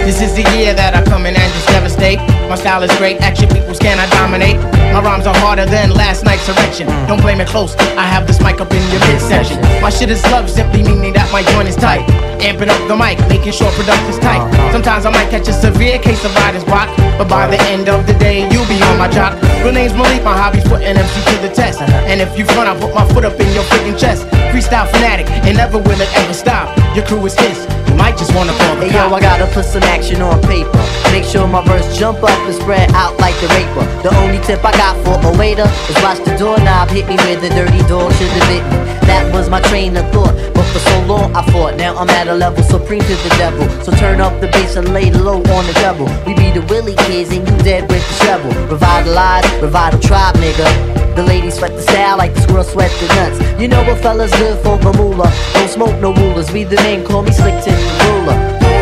This is the year that I come in and just devastate. My style is great, action peoples cannot dominate. My rhymes are harder than last night's erection. Don't blame it close, I have this mic up in your midsection. My shit is love, simply meaning that my joint is tight. Amping up the mic, making sure production's tight. Sometimes I might catch a severe case of writer's block, but by the end of the day, you'll be on my jock. Real name's Malik, my hobby's putting MC to the test. And if you front, I put my foot up in your freaking chest. Freestyle fanatic, and never will it ever stop. Your crew is his, you might just wanna call the Hey cop. yo, I gotta put some action on paper. Make sure my verse jump up and spread out like the raper. The only tip I got for a waiter is watch the doorknob hit me where the dirty dog should have bit me. That was my train of thought, but for so long I fought. Now I'm at a level supreme to the devil. So turn up the bass and lay low on the double. We be the Willie kids and you dead with the shovel. Revitalize, revive the tribe, nigga. The ladies sweat the style like the squirrel sweat the nuts. You know what fella's good for the moolah. Don't smoke no rulers, we the name, call me Slick Tip the ruler.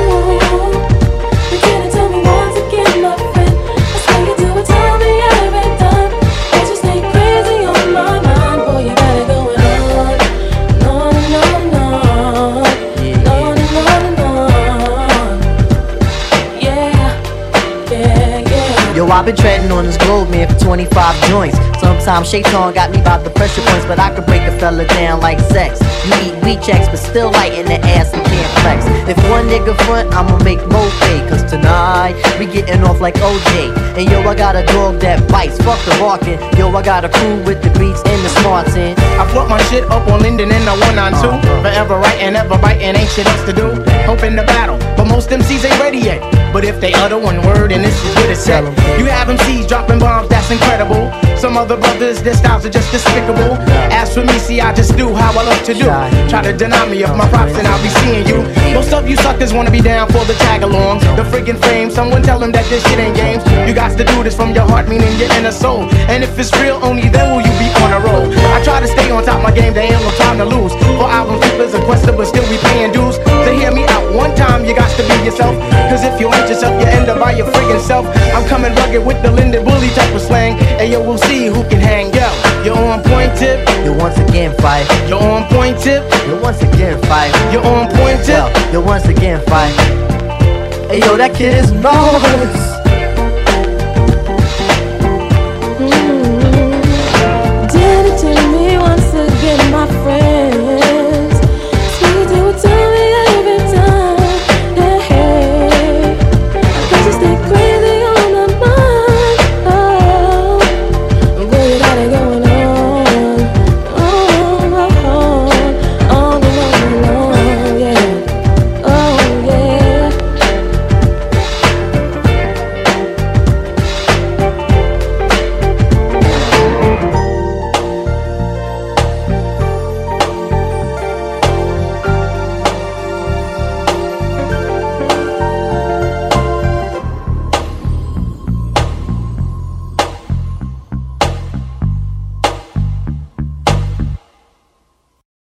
Yo, I've been treading on this globe, man, for 25 joints. Sometimes Shaitan got me by the pressure points, but I could break a fella down like sex. You eat weed checks, but still light in the ass and can't flex. If one nigga front, I'ma make more pay. Cause tonight, we getting off like OJ. And yo, I got a dog that bites, fuck the barking. Yo, I got a crew with the beats and the smarts in. I float my shit up on Linden in the 192. Forever writing, ever biting, ain't shit else to do. Hoping to battle, but most MCs ain't ready yet. But if they utter one word, and this is what it's said. You have MCs dropping bombs, that's incredible. Some other brothers, their styles are just despicable. As for me, see, I just do how I love to do. Try to deny me of my props and I'll be seeing you. Most of you suckers wanna be down for the tag-alongs. The friggin' fame, someone tell them that this shit ain't games. You got to do this from your heart, meaning your inner soul. And if it's real, only then will you be on a roll. I try to stay on top of my game, there ain't no time to lose. For album keepers and questers, but still we paying dues. So hear me out, one time you got to be yourself. Cause if you ain't yourself, you end up by your friggin' self. I'm coming rugged with the Linden Bully type of slang. And yo, we'll see who can hang. Yo, you're on point tip. Yo, once again, fight. You're on point tip. Yo, once again, fight. You're on point tip. Yo, once again, fight. Hey yo, that kid is marvelous.